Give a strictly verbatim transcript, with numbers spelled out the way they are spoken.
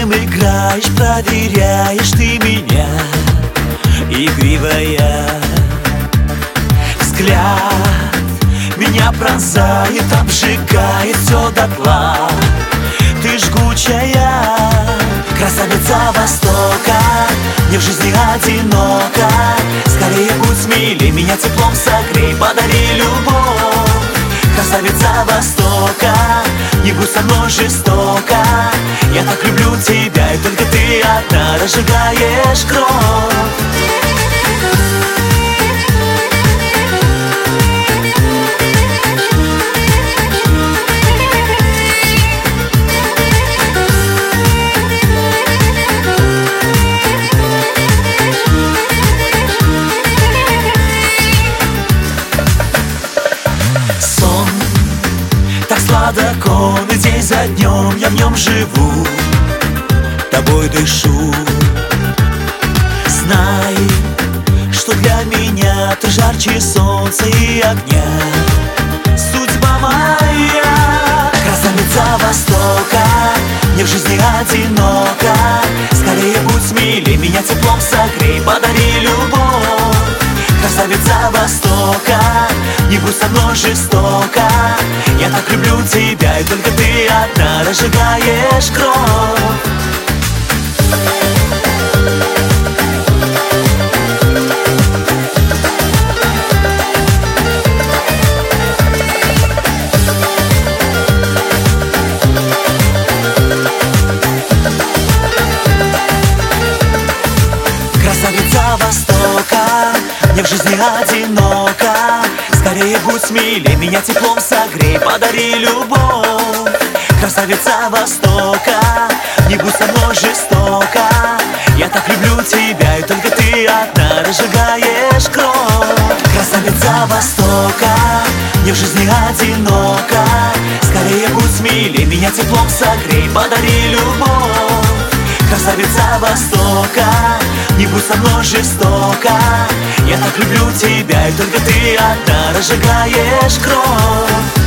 чем играешь, проверяешь ты меня, игривая. Взгляд меня пронзает, обжигает все дотла. Ты жгучая, красавица Востока, мне в жизни одиноко. Скорее будь смелей, меня теплом согрей, подари любовь. Красавица Востока, не будь со мной жестоко. Я так люблю тебя, и только ты одна разжигаешь кровь. Сладок он, и день за днем я в нем живу, тобой дышу. Знай, что для меня ты жарче солнца и огня. Судьба моя, красавица Востока, мне в жизни одиноко. Скорее будь смелей, меня теплом согрей, подари любовь. Красавица Востока, не будь со мной жестоко. Я так люблю тебя, и только ты одна разжигаешь кровь. Красавица Востока, мне в жизни одиноко. Скорее будь смелей, меня теплом согрей, подари любовь. Красавица Востока, не будь со мной жестоко. Я так люблю тебя, и только ты одна разжигаешь кровь. Красавица Востока, мне в жизни одиноко. Скорее будь смелей, меня теплом согрей, подари любовь. Красавица Востока, не будь со мной жестоко. Я так люблю тебя, и только ты одна разжигаешь кровь.